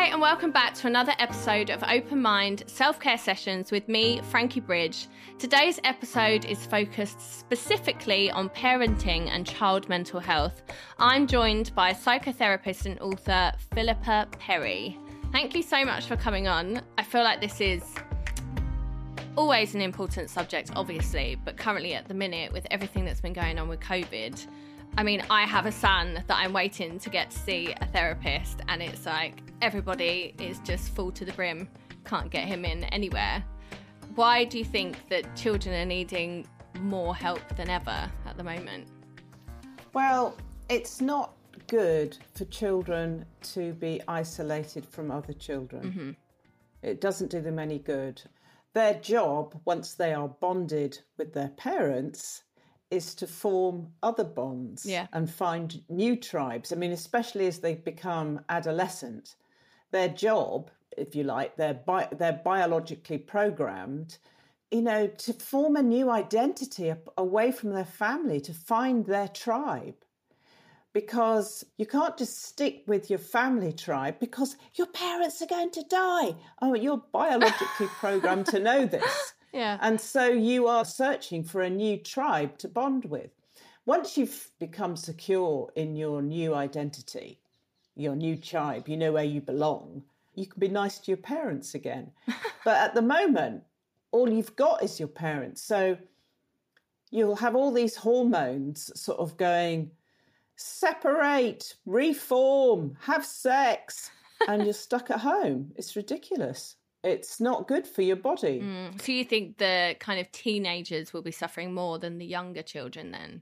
Hi, and welcome back to another episode of Open Mind Self-Care Sessions with me, Frankie Bridge. Today's episode is focused specifically on parenting and child mental health. I'm joined by psychotherapist and author Philippa Perry. Thank you so much for coming on. I feel like this is always an important subject, obviously, but currently at the minute, with everything that's been going on with COVID, I mean, I have a son that I'm waiting to get to see a therapist, and it's like everybody is just full to the brim, can't get him in anywhere. Why do you think that children are needing more help than ever at the moment? Well, it's not good for children to be isolated from other children. Mm-hmm. It doesn't do them any good. Their job, once they are bonded with their parents, is to form other bonds and find new tribes. I mean, especially as they become adolescent, their job, if you like, they're biologically programmed, to form a new identity away from their family, to find their tribe. Because you can't just stick with your family tribe because your parents are going to die. Oh, you're biologically programmed to know this. Yeah. And so you are searching for a new tribe to bond with. Once you've become secure in your new identity, your new tribe, you know where you belong, you can be nice to your parents again. But at the moment, all you've got is your parents. So you'll have all these hormones sort of going, separate, reform, have sex, and you're stuck at home. It's ridiculous. It's not good for your body. So you think the kind of teenagers will be suffering more than the younger children then?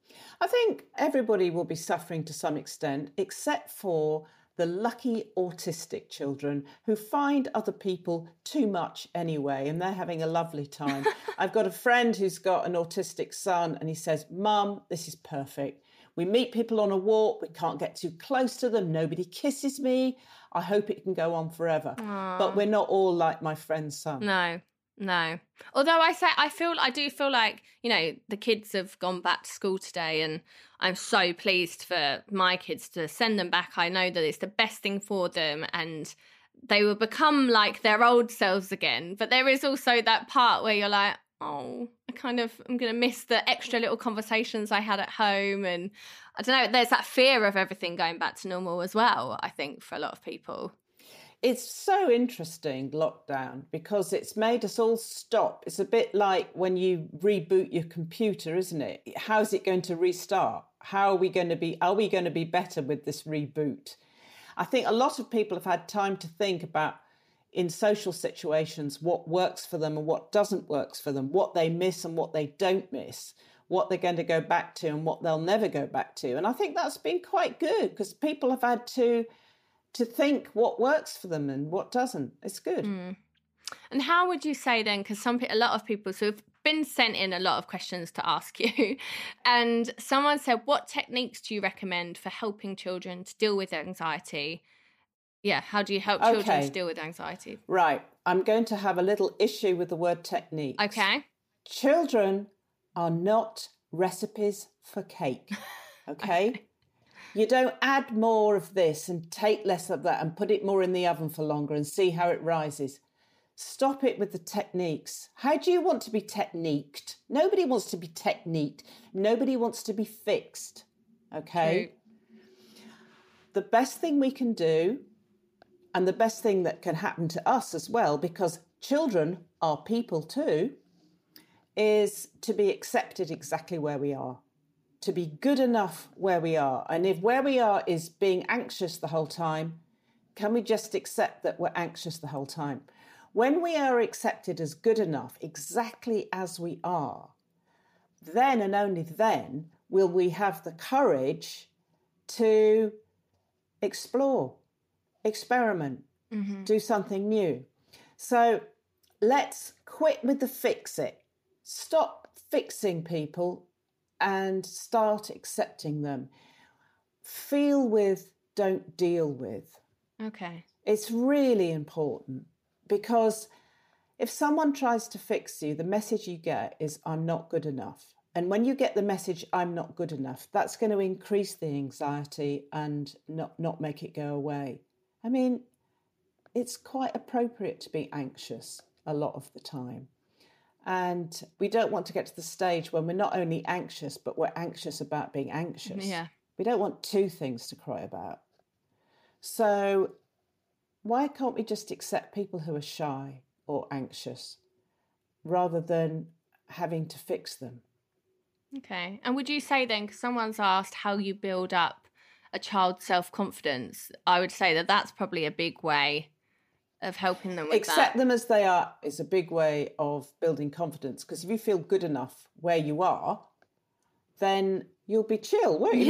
I think everybody will be suffering to some extent, except for the lucky autistic children who find other people too much anyway, and they're having a lovely time. I've got a friend who's got an autistic son, and he says, Mum, this is perfect. We meet people on a walk, we can't get too close to them, nobody kisses me. I hope it can go on forever. Aww. But we're not all like my friend's son. No. Although I do feel like, the kids have gone back to school today, and I'm so pleased for my kids to send them back. I know that it's the best thing for them, and they will become like their old selves again. But there is also that part where you're like, oh, I'm going to miss the extra little conversations I had at home. And I don't know, there's that fear of everything going back to normal as well, I think, for a lot of people. It's so interesting, lockdown, because it's made us all stop. It's a bit like when you reboot your computer, isn't it? How's it going to restart? Are we going to be better with this reboot? I think a lot of people have had time to think about, in social situations, what works for them and what doesn't work for them, what they miss and what they don't miss, what they're going to go back to and what they'll never go back to. And I think that's been quite good because people have had to think what works for them and what doesn't. It's good. And how would you say then, because a lot of people who have been sent in a lot of questions to ask you, and someone said, what techniques do you recommend for helping children to deal with anxiety? Yeah, how do you help children to deal with anxiety? Right. I'm going to have a little issue with the word technique. Okay. Children are not recipes for cake. Okay? You don't add more of this and take less of that and put it more in the oven for longer and see how it rises. Stop it with the techniques. How do you want to be techniqued? Nobody wants to be techniqued. Nobody wants to be fixed. Okay? True. The best thing we can do, and the best thing that can happen to us as well, because children are people too, is to be accepted exactly where we are, to be good enough where we are. And if where we are is being anxious the whole time, can we just accept that we're anxious the whole time? When we are accepted as good enough, exactly as we are, then and only then will we have the courage to explore, experiment, do something new. So let's quit with the fix it. Stop fixing people and start accepting them. Feel with, don't deal with. Okay. It's really important because if someone tries to fix you, the message you get is, I'm not good enough. And when you get the message, I'm not good enough, that's going to increase the anxiety and not make it go away. I mean, it's quite appropriate to be anxious a lot of the time. And we don't want to get to the stage when we're not only anxious, but we're anxious about being anxious. Yeah. We don't want two things to cry about. So why can't we just accept people who are shy or anxious rather than having to fix them? Okay. And would you say then, because someone's asked how you build up a child's self-confidence, I would say that that's probably a big way of helping them with Accept them as they are is a big way of building confidence, because if you feel good enough where you are, then you'll be chill, won't you?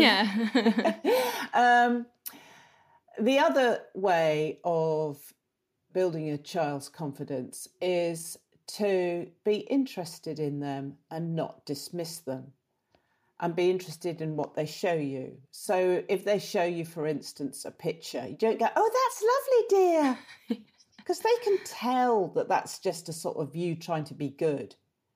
Yeah. The other way of building a child's confidence is to be interested in them and not dismiss them, and be interested in what they show you. So if they show you, for instance, a picture, you don't go, oh, that's lovely, dear, because they can tell that that's just a sort of you trying to be good.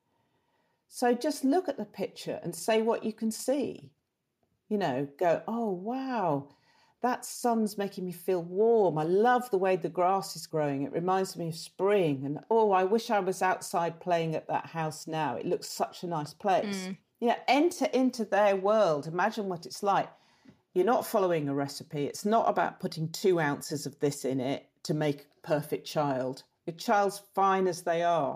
So just look at the picture and say what you can see. You know, go, oh, wow, that sun's making me feel warm. I love the way the grass is growing. It reminds me of spring. And, oh, I wish I was outside playing at that house now. It looks such a nice place. You know, enter into their world. Imagine what it's like. You're not following a recipe. It's not about putting 2 ounces of this in it to make a perfect child. Your child's fine as they are.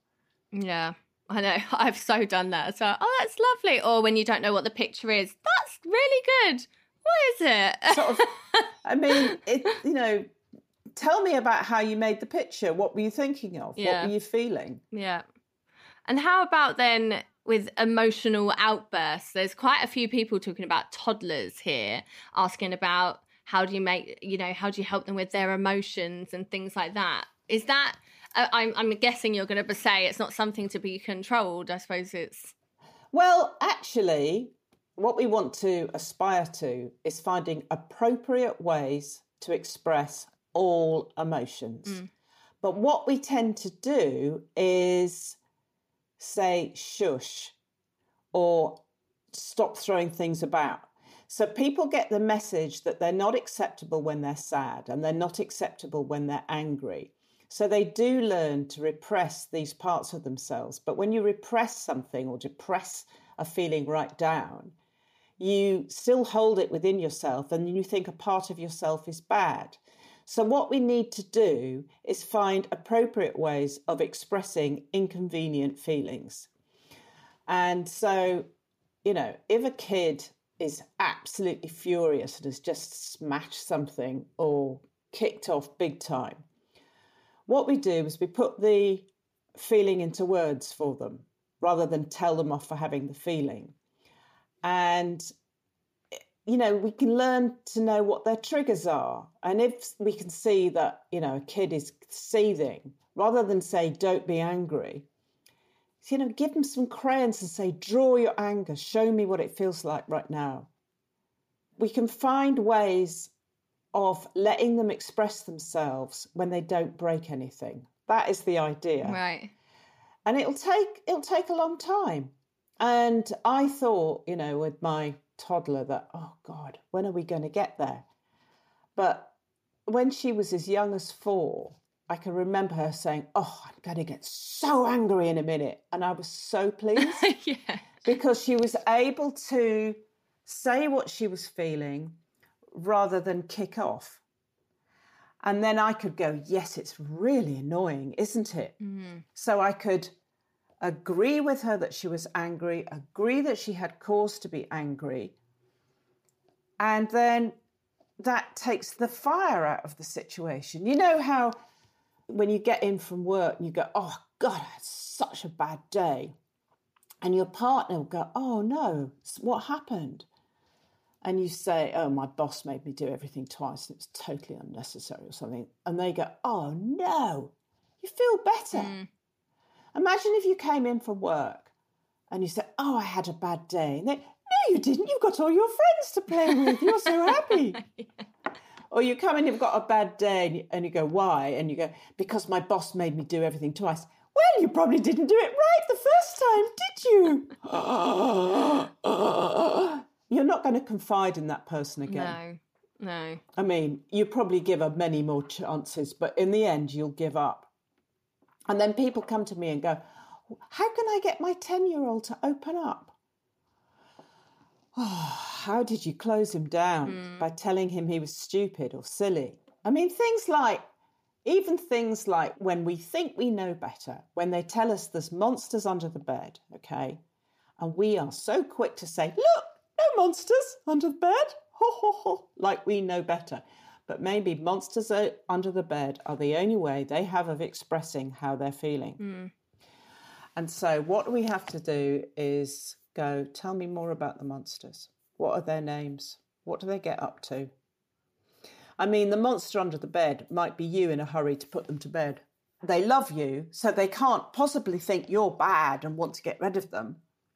Yeah, I know. I've so done that. So, oh, that's lovely. Or when you don't know what the picture is, that's really good. What is it? Sort of, I mean, you know, tell me about how you made the picture. What were you thinking of? Yeah. What were you feeling? Yeah. And how about then with emotional outbursts? There's quite a few people talking about toddlers here, asking about how do you help them with their emotions and things like that. Is that, I'm guessing you're going to say it's not something to be controlled. I suppose it's... Well, actually, what we want to aspire to is finding appropriate ways to express all emotions. But what we tend to do is say shush or stop throwing things about. So people get the message that they're not acceptable when they're sad and they're not acceptable when they're angry. So they do learn to repress these parts of themselves. But when you repress something or depress a feeling right down, you still hold it within yourself and you think a part of yourself is bad. So what we need to do is find appropriate ways of expressing inconvenient feelings. And so, you know, if a kid is absolutely furious and has just smashed something or kicked off big time, what we do is we put the feeling into words for them rather than tell them off for having the feeling. And, you know, we can learn to know what their triggers are. And if we can see that, you know, a kid is seething, rather than say, don't be angry, you know, give them some crayons and say, draw your anger, show me what it feels like right now. We can find ways of letting them express themselves when they don't break anything. That is the idea. Right. And it'll take a long time. And I thought, you know, with my toddler that, oh God, when are we going to get there? But when she was as young as 4, I can remember her saying, oh, I'm going to get so angry in a minute. And I was so pleased Yeah. because she was able to say what she was feeling rather than kick off. And then I could go, yes, it's really annoying, isn't it? So I could agree with her that she was angry, agree that she had cause to be angry. And then that takes the fire out of the situation. You know how when you get in from work and you go, oh, God, I had such a bad day. And your partner will go, oh, no, what happened? And you say, oh, my boss made me do everything twice and it was totally unnecessary or something. And they go, oh, no, you feel better. Imagine if you came in from work and you said, oh, I had a bad day. And they, no, you didn't. You've got all your friends to play with. You're so happy. Yeah. Or you come in, you've got a bad day and you go, why? And you go, because my boss made me do everything twice. Well, you probably didn't do it right the first time, did you? You're not going to confide in that person again. No. I mean, you probably give her many more chances, but in the end, you'll give up. And then people come to me and go, how can I get my 10-year-old to open up? Oh, how did you close him down? By telling him he was stupid or silly? I mean, even things like when we think we know better, when they tell us there's monsters under the bed, okay? And we are so quick to say, look, no monsters under the bed, ho, ho, ho, like we know better. But maybe monsters under the bed are the only way they have of expressing how they're feeling. And so what we have to do is go, tell me more about the monsters. What are their names? What do they get up to? I mean, the monster under the bed might be you in a hurry to put them to bed. They love you, so they can't possibly think you're bad and want to get rid of them.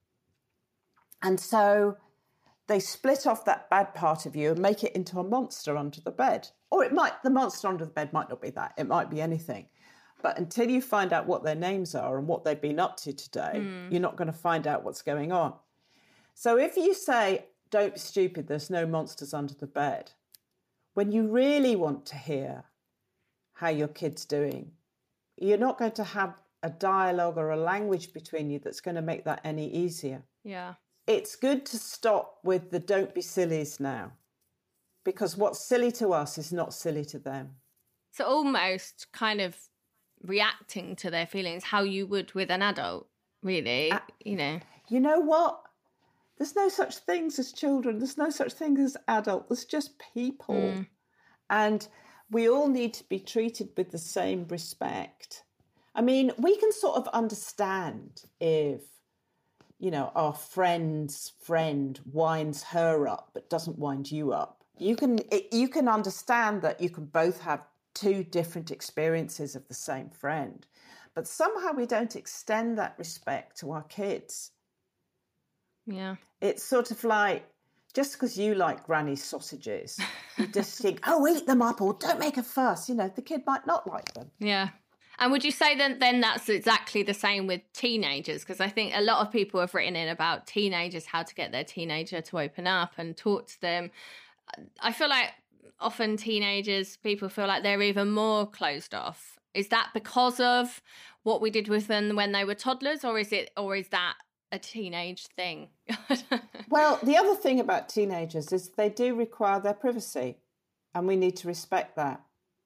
And so they split off that bad part of you and make it into a monster under the bed. Or the monster under the bed might not be that. It might be anything. But until you find out what their names are and what they've been up to today, you're not going to find out what's going on. So if you say, don't be stupid, there's no monsters under the bed, when you really want to hear how your kid's doing, you're not going to have a dialogue or a language between you that's going to make that any easier. Yeah. It's good to stop with the don't be sillies now, because what's silly to us is not silly to them. So almost kind of reacting to their feelings how you would with an adult, really, You know what? There's no such things as children. There's no such thing as adult. There's just people. And we all need to be treated with the same respect. I mean, we can sort of understand if, our friend's friend winds her up but doesn't wind you up. You can understand that you can both have two different experiences of the same friend, but somehow we don't extend that respect to our kids. Yeah. It's sort of like, just because you like granny's sausages, you just think, oh, eat them up or don't make a fuss. The kid might not like them. Yeah. And would you say then that's exactly the same with teenagers? Because I think a lot of people have written in about teenagers, how to get their teenager to open up and talk to them. I feel like often teenagers, people feel like they're even more closed off. Is that because of what we did with them when they were toddlers, or is that a teenage thing? Well, the other thing about teenagers is they do require their privacy, and we need to respect that.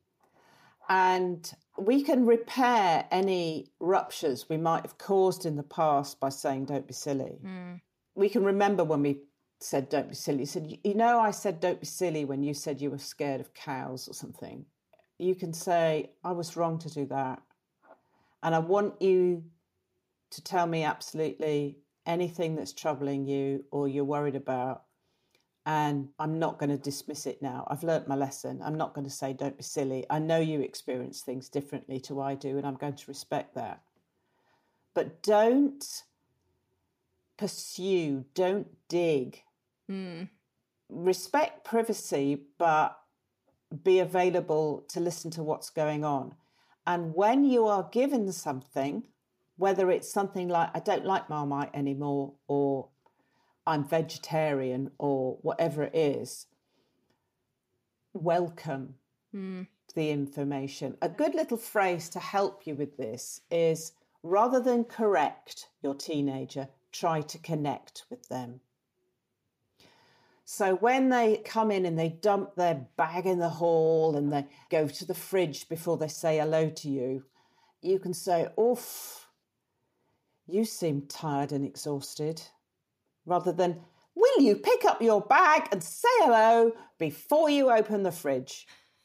And we can repair any ruptures we might have caused in the past by saying, don't be silly. We can remember when we said, don't be silly. You said, I said, don't be silly when you said you were scared of cows or something. You can say, I was wrong to do that. And I want you to tell me absolutely anything that's troubling you or you're worried about. And I'm not going to dismiss it now. I've learnt my lesson. I'm not going to say, don't be silly. I know you experience things differently to I do, and I'm going to respect that. But don't pursue, don't dig. Respect privacy, but be available to listen to what's going on. And when you are given something, whether it's something like, I don't like Marmite anymore, or I'm vegetarian, or whatever it is, welcome the information. A good little phrase to help you with this is, rather than correct your teenager, try to connect with them. So when they come in and they dump their bag in the hall and they go to the fridge before they say hello to you, you can say, oof, you seem tired and exhausted. Rather than, will you pick up your bag and say hello before you open the fridge?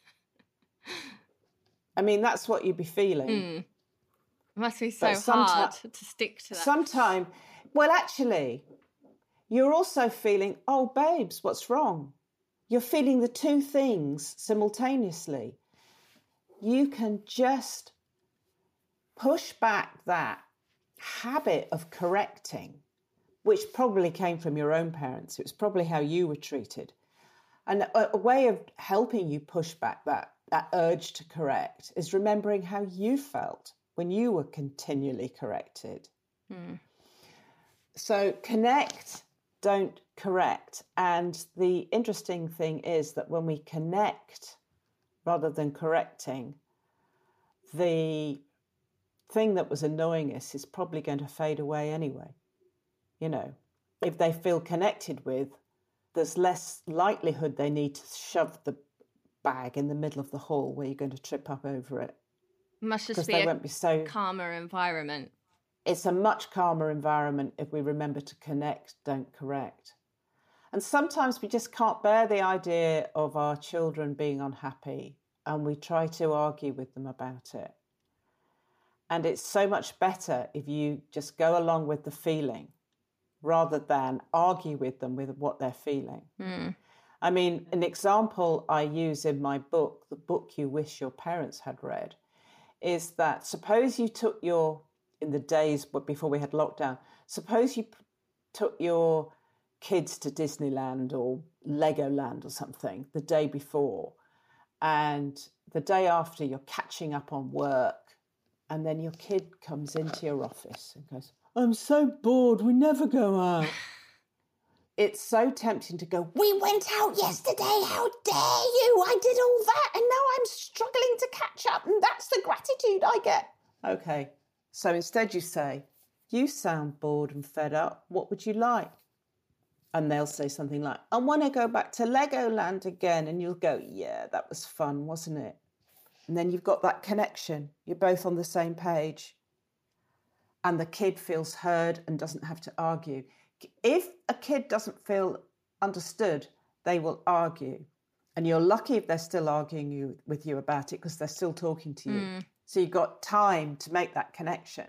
I mean, that's what you'd be feeling. It must be so hard to stick to that. Well, actually, you're also feeling, oh, babes, what's wrong? You're feeling the two things simultaneously. You can just push back that habit of correcting, which probably came from your own parents. It was probably how you were treated. And a way of helping you push back that urge to correct is remembering how you felt when you were continually corrected. So connect, don't Correct. And the interesting thing is that when we connect rather than correcting, the thing that was annoying us is probably going to fade away anyway. You know, if they feel connected with, there's less likelihood they need to shove the bag in the middle of the hall where you're going to trip up over it. Must just Because be they a won't be so calmer environment. It's a much calmer environment if we remember to connect, don't correct. And sometimes we just can't bear the idea of our children being unhappy, and we try to argue with them about it. And it's so much better if you just go along with the feeling rather than argue with them with what they're feeling. I mean, an example I use in my book, the book you wish your parents had read, is that suppose you took in the days before we had lockdown, suppose you took your kids to Disneyland or Legoland or something the day before, and the day after you're catching up on work, and then your kid comes into your office and goes, "I'm so bored, we never go out." It's so tempting to go, "We went out yesterday, how dare you? I did all that and now I'm struggling to catch up and that's the gratitude I get." Okay, so instead you say, "You sound bored and fed up, what would you like?" And they'll say something like, "I want to go back to Legoland again." And you'll go, "Yeah, that was fun, wasn't it?" And then you've got that connection. You're both on the same page. And the kid feels heard and doesn't have to argue. If a kid doesn't feel understood, they will argue. And you're lucky if they're still arguing with you about it because they're still talking to you. So you've got time to make that connection.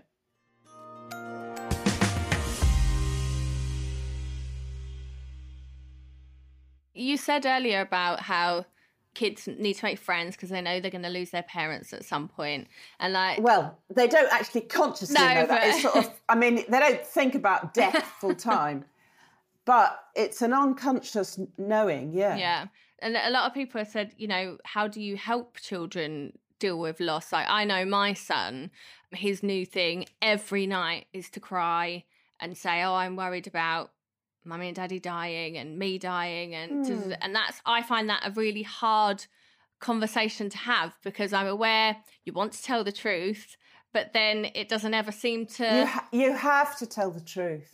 You said earlier about how kids need to make friends because they know they're going to lose their parents at some point. And well, they don't actually consciously know that. It's sort of, I mean, they don't think about death full time, but it's an unconscious knowing. Yeah. And a lot of people have said, how do you help children deal with loss? Like, I know my son, his new thing every night is to cry and say, "Oh, I'm worried about Mummy and Daddy dying and me dying," and I find that a really hard conversation to have because I'm aware you want to tell the truth, but then it doesn't ever seem to. You have to tell the truth.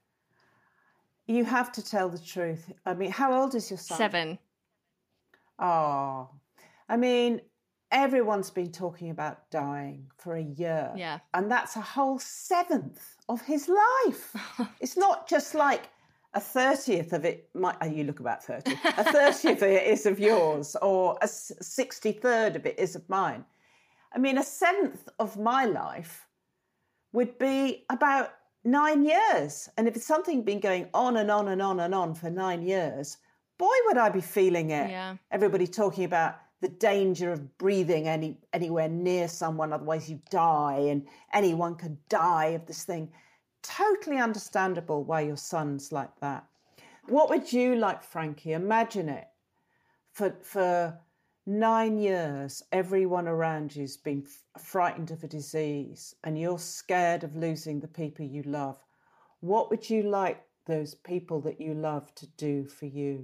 You have to tell the truth. I mean, how old is your son? 7. Oh, I mean, everyone's been talking about dying for a year. Yeah, and that's a whole 7th of his life. It's not just like a 30th of it you look about 30. A 30th of it is of yours, or a 63rd of it is of mine. I mean, a 7th of my life would be about 9 years. And if it's something been going on and on and on and on for 9 years, boy, would I be feeling it. Yeah. Everybody talking about the danger of breathing anywhere near someone, otherwise you die, and anyone could die of this thing. Totally understandable why your son's like that. What would you like, Frankie? Imagine it. For 9 years, everyone around you's been frightened of a disease and you're scared of losing the people you love. What would you like those people that you love to do for you?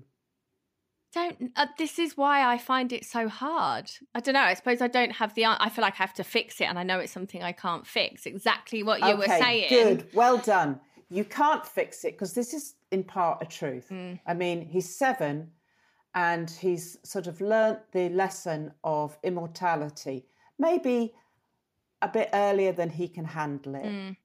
This is why I find it so hard. I don't know. I suppose I don't have the answer. I feel like I have to fix it, and I know it's something I can't fix. Exactly what you were saying. Good. Well done. You can't fix it because this is in part a truth. I mean, he's 7 and he's sort of learnt the lesson of immortality, maybe a bit earlier than he can handle it.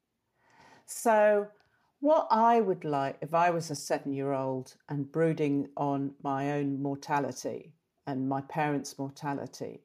So what I would like if I was a 7-year-old and brooding on my own mortality and my parents' mortality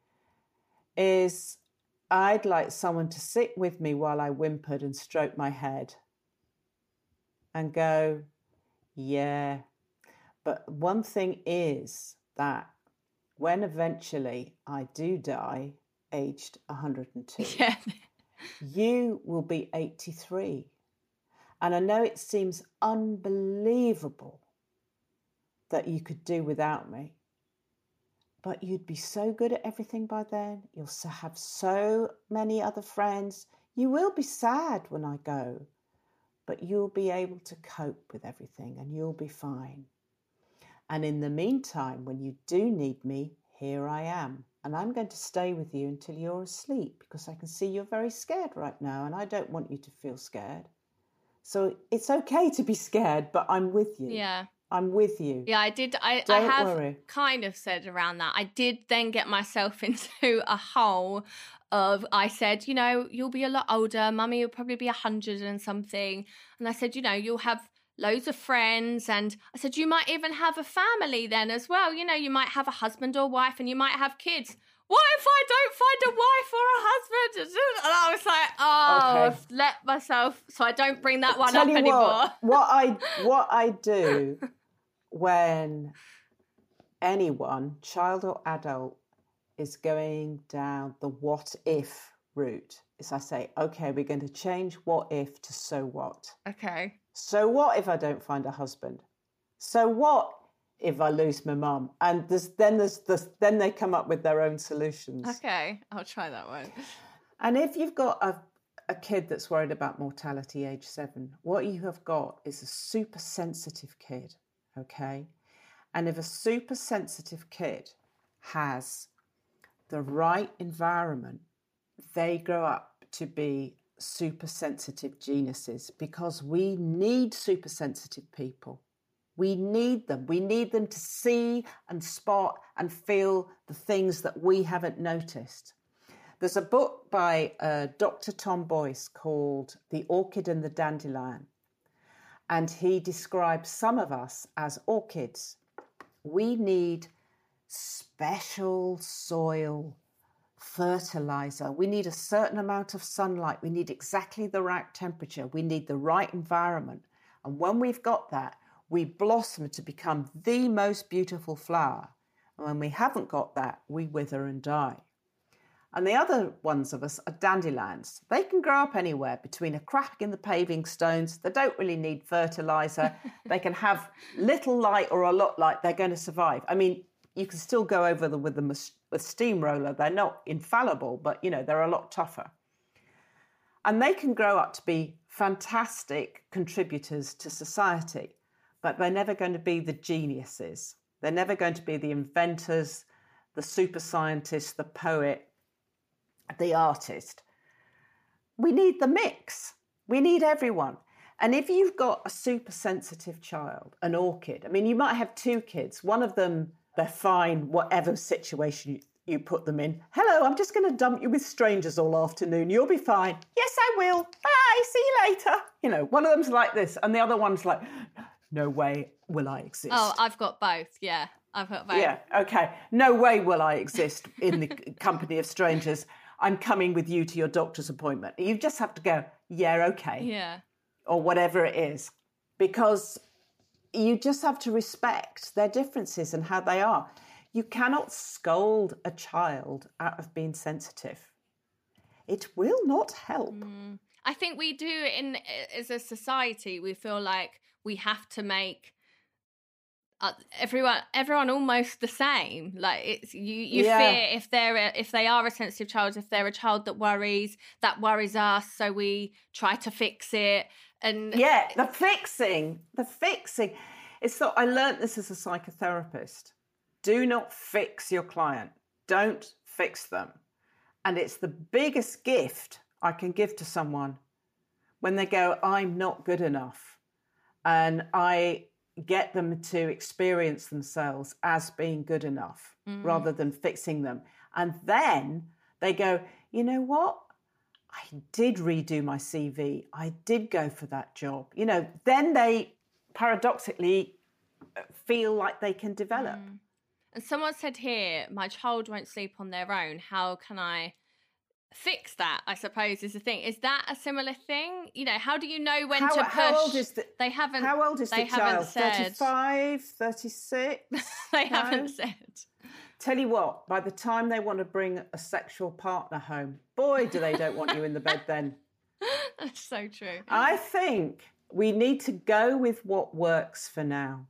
is I'd like someone to sit with me while I whimpered and stroke my head and go, "Yeah, but one thing is that when eventually I do die, aged 102, you will be 83. And I know it seems unbelievable that you could do without me, but you'd be so good at everything by then. You'll have so many other friends. You will be sad when I go, but you'll be able to cope with everything and you'll be fine. And in the meantime, when you do need me, here I am. And I'm going to stay with you until you're asleep because I can see you're very scared right now and I don't want you to feel scared. So it's okay to be scared, but I'm with you. Yeah. I'm with you. Yeah, I did. I have worry. Kind of said around that. I did then get myself into a hole of, I said, you know, you'll be a lot older. Mummy will probably be 100 and something. And I said, you know, you'll have loads of friends. And I said, you might even have a family then as well. You know, you might have a husband or wife and you might have kids. What if I don't find a wife or a husband? And I was like, I've let myself, so I don't bring that one up anymore. What I do when anyone, child or adult, is going down the what if route is I say, okay, we're going to change what if to so what. Okay. So what if I don't find a husband? So what if I lose my mum? And then they come up with their own solutions. Okay, I'll try that one. And if you've got a kid that's worried about mortality age 7, what you have got is a super sensitive kid, okay? And if a super sensitive kid has the right environment, they grow up to be super sensitive geniuses because we need super sensitive people. We need them. We need them to see and spot and feel the things that we haven't noticed. There's a book by Dr. Tom Boyce called The Orchid and the Dandelion, and he describes some of us as orchids. We need special soil, fertilizer. We need a certain amount of sunlight. We need exactly the right temperature. We need the right environment. And when we've got that, we blossom to become the most beautiful flower. And when we haven't got that, we wither and die. And the other ones of us are dandelions. They can grow up anywhere between a crack in the paving stones. They don't really need fertilizer. They can have little light or a lot light. They're going to survive. I mean, you can still go over them with a steamroller. They're not infallible, but, you know, they're a lot tougher. And they can grow up to be fantastic contributors to society, but they're never going to be the geniuses. They're never going to be the inventors, the super scientist, the poet, the artist. We need the mix. We need everyone. And if you've got a super sensitive child, an orchid, I mean, you might have 2 kids. One of them, they're fine, whatever situation you put them in. Hello, I'm just going to dump you with strangers all afternoon. You'll be fine. Yes, I will. Bye, see you later. You know, one of them's like this and the other one's like, no way will I exist. Oh, I've got both. Yeah, I've got both. Yeah, okay. No way will I exist in the company of strangers. I'm coming with you to your doctor's appointment. You just have to go, yeah, okay. Yeah. Or whatever it is. Because you just have to respect their differences and how they are. You cannot scold a child out of being sensitive. It will not help. I think we do as a society, we feel like we have to make everyone almost the same. Like it's you fear if they are a sensitive child, if they're a child that worries us, so we try to fix it. And the fixing. It's that I learnt this as a psychotherapist. Do not fix your client. Don't fix them. And it's the biggest gift I can give to someone when they go, I'm not good enough. And I get them to experience themselves as being good enough rather than fixing them. And then they go, you know what? I did redo my CV. I did go for that job. You know, then they paradoxically feel like they can develop. And someone said here, my child won't sleep on their own. How can I fix that, I suppose, is the thing. Is that a similar thing? You know, how do you know when to push? How old is they haven't. How old is the child? 35, 36? They haven't said. Tell you what, by the time they want to bring a sexual partner home, boy, don't want you in the bed then. That's so true. I think we need to go with what works for now.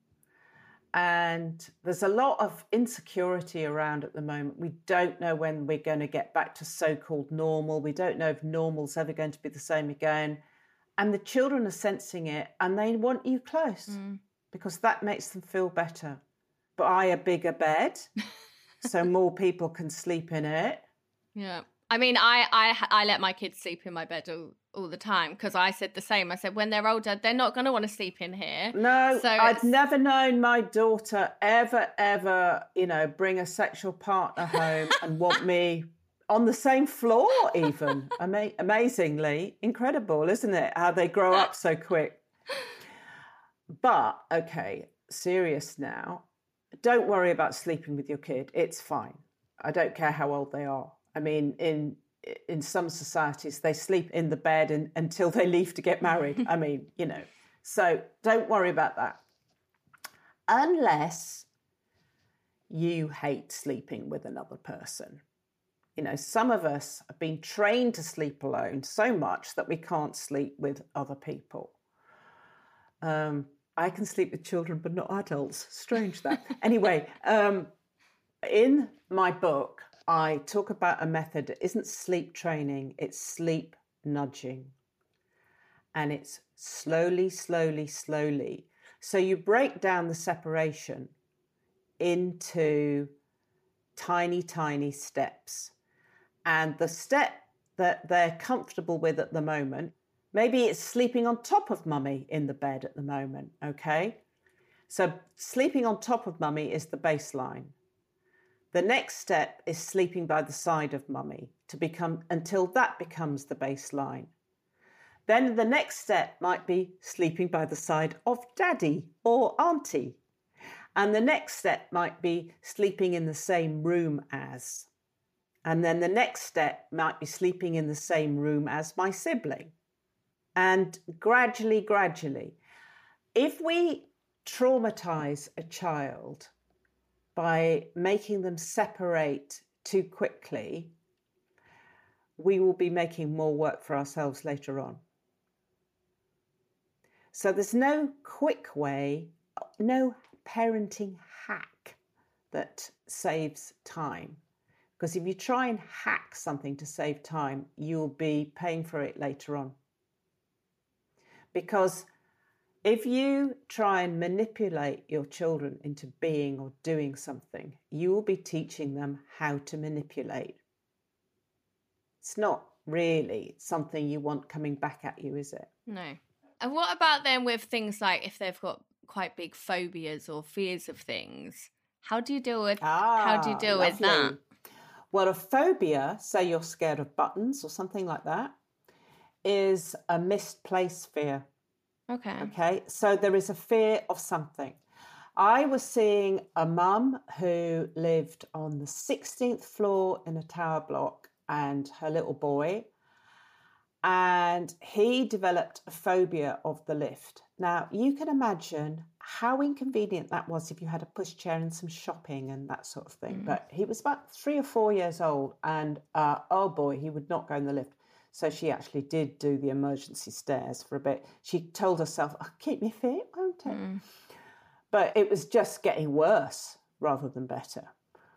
And there's a lot of insecurity around at the moment. We don't know when we're going to get back to so-called normal. We don't know if normal's ever going to be the same again. And the children are sensing it and they want you close because that makes them feel better. Buy a bigger bed so more people can sleep in it. Yeah. I mean, I let my kids sleep in my bed all the time because I said the same. I said, when they're older, they're not going to want to sleep in here. No, so I've never known my daughter ever, bring a sexual partner home and want me on the same floor even. Amazingly. Incredible, isn't it? How they grow up so quick. But, okay, serious now. Don't worry about sleeping with your kid. It's fine. I don't care how old they are. I mean, in some societies, they sleep in the bed until they leave to get married. I mean, so don't worry about that. Unless you hate sleeping with another person. Some of us have been trained to sleep alone so much that we can't sleep with other people. I can sleep with children, but not adults. Strange that. Anyway, in my book, I talk about a method that isn't sleep training, it's sleep nudging. And it's slowly, slowly, slowly. So you break down the separation into tiny, tiny steps. And the step that they're comfortable with at the moment, maybe it's sleeping on top of mummy in the bed at the moment, okay? So sleeping on top of mummy is the baseline. The next step is sleeping by the side of mummy until that becomes the baseline. Then the next step might be sleeping by the side of daddy or auntie. And the next step might be sleeping in the same room as. And then the next step might be sleeping in the same room as my sibling. And gradually, if we traumatize a child by making them separate too quickly, we will be making more work for ourselves later on. So there's no quick way, no parenting hack that saves time. Because if you try and hack something to save time, you'll be paying for it later on. Because if you try and manipulate your children into being or doing something, you will be teaching them how to manipulate. It's not really something you want coming back at you, is it? No. And what about then with things like if they've got quite big phobias or fears of things? How do you deal with that? Well, a phobia, say you're scared of buttons or something like that, is a misplaced fear. Okay. So there is a fear of something. I was seeing a mum who lived on the 16th floor in a tower block and her little boy, and he developed a phobia of the lift. Now, you can imagine how inconvenient that was if you had a pushchair and some shopping and that sort of thing. But he was about 3 or 4 years old and, oh boy, he would not go in the lift. So she actually did do the emergency stairs for a bit. She told herself, "I'll keep me fit, won't it?" But it was just getting worse rather than better.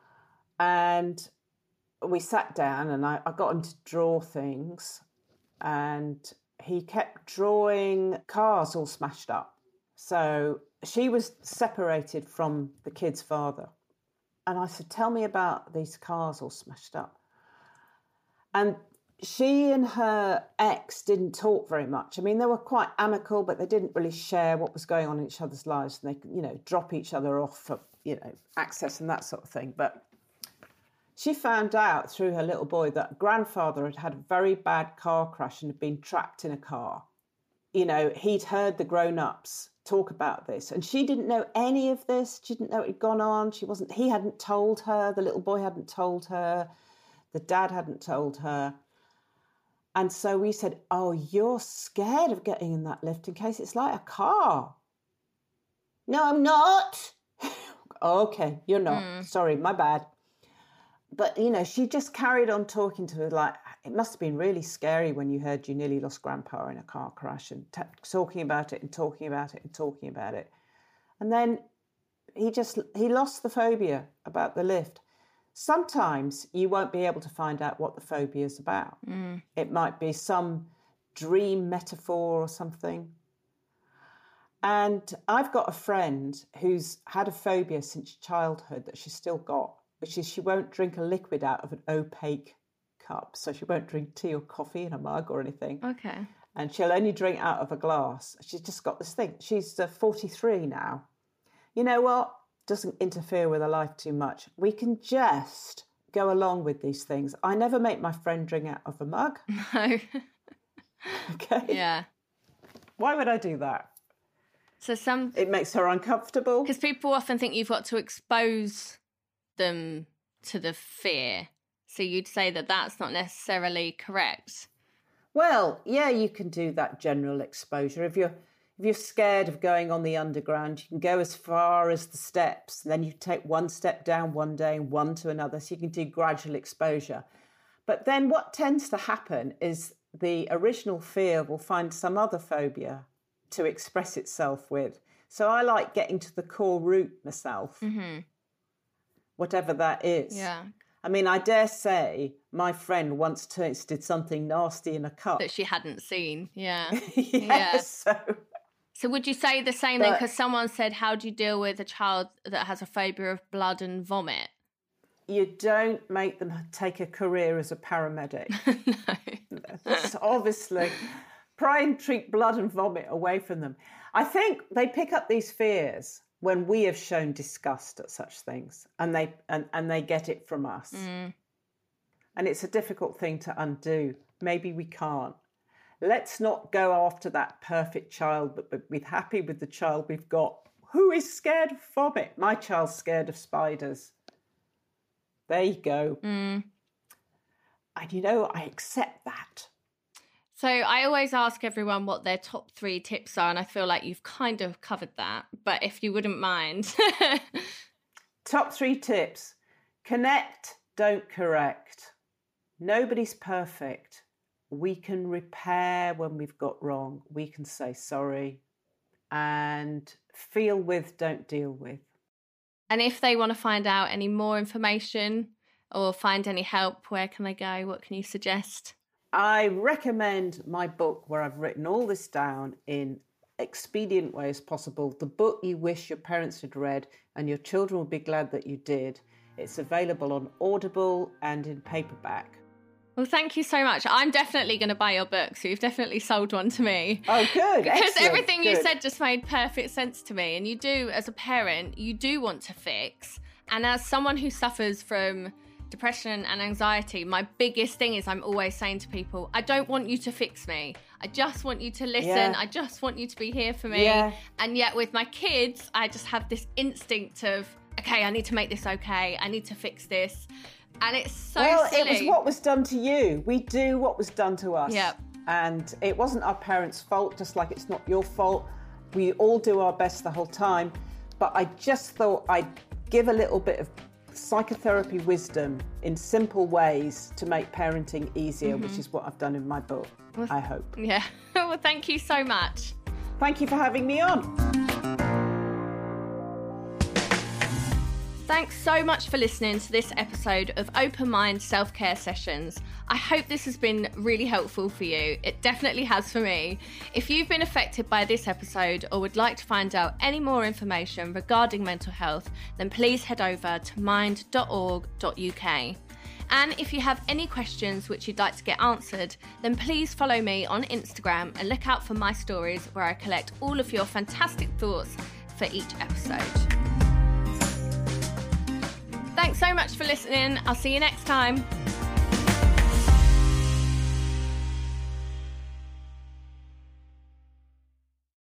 And we sat down and I got him to draw things, and he kept drawing cars all smashed up. So she was separated from the kid's father. And I said, "Tell me about these cars all smashed up." And she and her ex didn't talk very much. I mean, they were quite amicable, but they didn't really share what was going on in each other's lives. And they could, drop each other off for, access and that sort of thing. But she found out through her little boy that grandfather had had a very bad car crash and had been trapped in a car. He'd heard the grown-ups talk about this, and she didn't know any of this. She didn't know it had gone on. He hadn't told her. The little boy hadn't told her. The dad hadn't told her. And so we said, "Oh, you're scared of getting in that lift in case it's like a car." "No, I'm not." "Okay, you're not. Sorry, my bad." But, she just carried on talking to her like, it must have been really scary when you heard you nearly lost grandpa in a car crash, and talking about it and talking about it and talking about it. And then he lost the phobia about the lift. Sometimes you won't be able to find out what the phobia is about. It might be some dream metaphor or something. And I've got a friend who's had a phobia since childhood that she's still got, which is she won't drink a liquid out of an opaque cup. So she won't drink tea or coffee in a mug or anything. Okay. And she'll only drink out of a glass. She's just got this thing. She's 43 now. You know what? Doesn't interfere with her life too much. We can just go along with these things. I never make my friend drink out of a mug. No. Okay. Yeah. Why would I do that? So it makes her uncomfortable. Because people often think you've got to expose them to the fear. So you'd say that that's not necessarily correct. Well, yeah, you can do that general exposure. If you're scared of going on the underground, you can go as far as the steps. Then you take one step down one day and one to another. So you can do gradual exposure. But then what tends to happen is the original fear will find some other phobia to express itself with. So I like getting to the core root myself, whatever that is. Yeah. I mean, I dare say my friend once tasted something nasty in a cup. That she hadn't seen, yeah. Yes. Yeah. So would you say the same then? Because someone said, how do you deal with a child that has a phobia of blood and vomit? You don't make them take a career as a paramedic. No. That's obviously... Try and treat blood and vomit away from them. I think they pick up these fears when we have shown disgust at such things, and they get it from us. And it's a difficult thing to undo. Maybe we can't. Let's not go after that perfect child, but be happy with the child we've got. Who is scared of vomit? My child's scared of spiders. There you go. And you know, I accept that. So I always ask everyone what their top 3 tips are, and I feel like you've kind of covered that, but if you wouldn't mind. Top 3 tips. Connect, don't correct. Nobody's perfect. We can repair when we've got wrong. We can say sorry. And feel with, don't deal with. And if they want to find out any more information or find any help, where can they go? What can you suggest? I recommend my book where I've written all this down in expedient way as possible. The book you wish your parents had read and your children will be glad that you did. It's available on Audible and in paperback. Well, thank you so much. I'm definitely going to buy your book, so you've definitely sold one to me. Oh, good. Because excellent. Everything you said just made perfect sense to me. And you do, as a parent, you do want to fix. And as someone who suffers from depression and anxiety, my biggest thing is I'm always saying to people, I don't want you to fix me. I just want you to listen. Yeah. I just want you to be here for me. Yeah. And yet with my kids, I just have this instinct of, okay, I need to make this okay. I need to fix this. And it's so silly. It was what was done to you. We do what was done to us. Yep. And it wasn't our parents' fault, just like it's not your fault. We all do our best the whole time. But I just thought I'd give a little bit of psychotherapy wisdom in simple ways to make parenting easier, which is what I've done in my book, I hope. Yeah. Well, thank you so much. Thank you for having me on. Thanks so much for listening to this episode of Open Mind Self-Care Sessions. I hope this has been really helpful for you. It definitely has for me. If you've been affected by this episode or would like to find out any more information regarding mental health, then please head over to mind.org.uk. And if you have any questions which you'd like to get answered, then please follow me on Instagram and look out for my stories where I collect all of your fantastic thoughts for each episode. Thanks so much for listening. I'll see you next time.